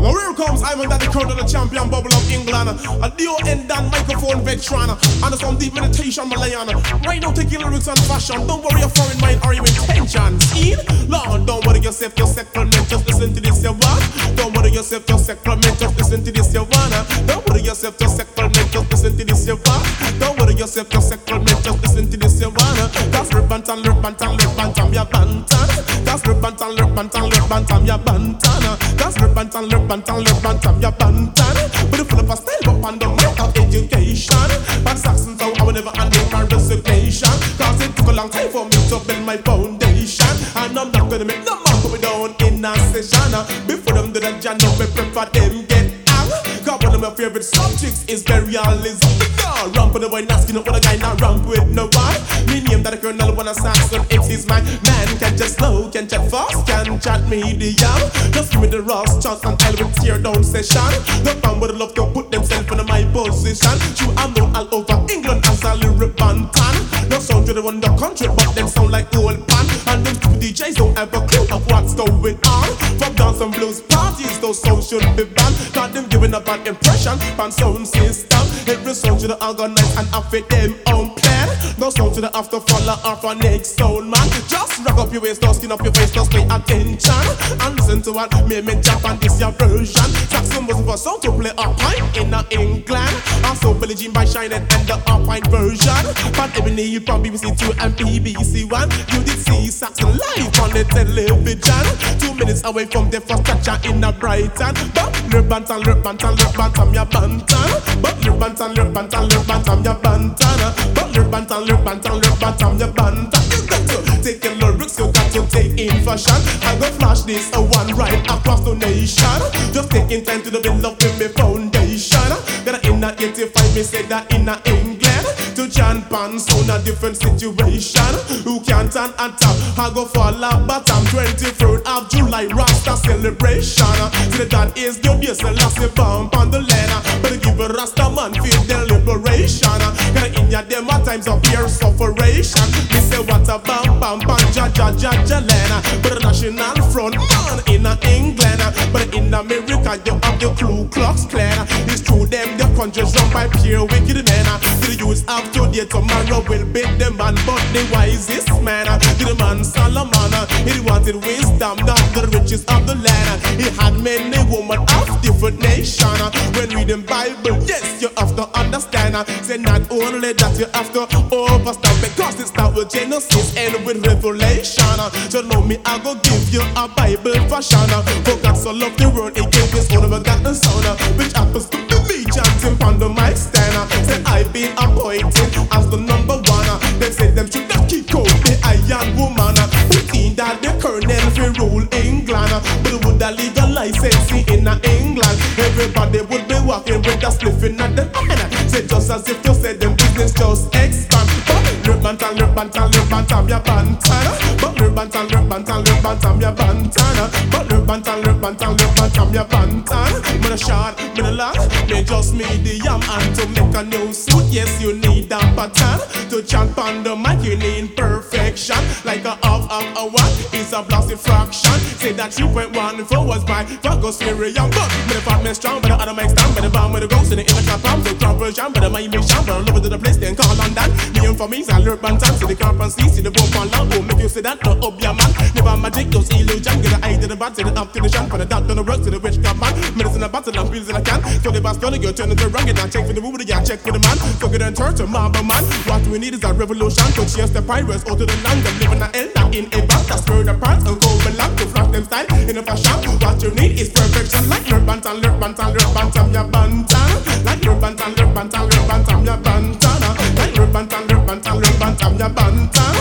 Now here comes Ivan that the crown of the champion bubble of England. A D.O.N. Dan microphone veteran. And some deep meditation Malayan. Right now taking lyrics and fashion. Don't worry your foreign mind or your intentions. Lord, don't worry yourself, your sacrament. Just listen to this, you want. Don't worry yourself, your sacrament. Just listen to this, you wanna. Don't worry yourself, your sacrament. Just listen to this, you want. Don't worry yourself, your sacrament. Just listen to this, you wanna. That's Bantam, ya bantan. That's Bantam, ya bantan. That's Bantam, ya bantan. But if full of a style, but on the mic of education. But Saxon, so I will never handle my recitation. Cause it took a long time for me to build my foundation. And I'm not gonna make no more going down in a session. Before them do the jam, we prefer them get out. Cause one of my favorite subjects is burialism. Ramp with the boy, not skin up with a guy, not ramp with no one. Me name that a colonel when I Saxon, it is my man. Can chat slow, can chat fast, can chat medium. Just give me the Ross chance and I will tear down session. The fan would love to put themselves in my position. True, I'm known all over England as a lyric bantan. No sound to the one the country, but them sound like old pan. And them stupid DJs don't have a clue of what's going on. From dance and blues parties, those songs should be banned. Got them giving a bad impression, pan sound system. Every song to the organize and affect them own plan. No sound to the after follow off our next sound man. Just rock up your waist, don't skin up your face, just pay attention. And listen to what me jump and this your version. Saxon was for sound to play a pint in England. Also Billie Jean by Shining and the Alpine version. But Ebony from BBC 2 and BBC 1. You did see Saxon live on the television. 2 minutes away from the first catcher in a Brighton. But bantam, ya bantan. But bantam, ya bantan. But bantam, ya bantan. You got to take your lyrics, you got to take in fashion. I go flash this a one right across the nation. Just taking time to the build up in my foundation. That in a 85, me say that in a England. To John Pan, sound a different situation. Who can't turn and top? I go fall out, but I'm 23rd of July, Rasta celebration. So that is the base, the last bump on the ladder. But give a Rasta man feel their liberation. Cause in ya them at times of pure sufferation. Me say what a bam, lena. But a national front man in England. But in America you have the Ku Klux Klan. It's true them the countries run by pure wicked men. The youths have today, tomorrow will beat them man. But the wisest man, the man Solomon, he wanted wisdom, not the riches of the land. He had many women of different nations. When reading Bible, yes, you have to understand. Say not only that you have to overstand, because it starts with Genesis and with Revelation. So know me, I go give you a Bible fashion. For God so loved the world, he gave his only begotten son, which happens to be me, chanting on the mic stand. Say I've been appointed as the number one. They say them should not keep out the iron woman. Who think that the colonel will rule England? But would a legal license in England? Everybody would be walking with a spliff in the hand. Say just as if you said them business just expand. But bantam, ya bantan. But bantam, ya bantan. But bantam, ya bantan. Me a short, me a long, me just medium. And to make a new suit, yes you need a pattern. To chant on the mic you need perfection. Like a half of a one is a blasted fraction. Say that 3.1 forwards by Virgo's Miriam. But me the fat me strong, but the other mic stand. But the bomb with the ghost in the inner cap, the crowd version. But the mic me shine, but I love it to the place then call on that. Me and for me, I learn bantam. See the camp and see the boom on loud. Oh, make you say that, no up your man. Never magic, those illusion. Get the eye to the bat, say the up to the shan. For the dark, gonna work to the rich cap man. Medicine a battle and pills in a can. So the bass gonna go turn into rugged. And check for the movie, yeah, check for the man. So get and turn to marble man. What we need is a revolution. To chase the pirates out to the land. Them living a hell, not in a bath. That's where the parts and go belong. To flash them style in a fashion. What you need is perfection. Like your bantam, ya bantam. Like your bantam, ya bantam. Like your bantam, ya bantam.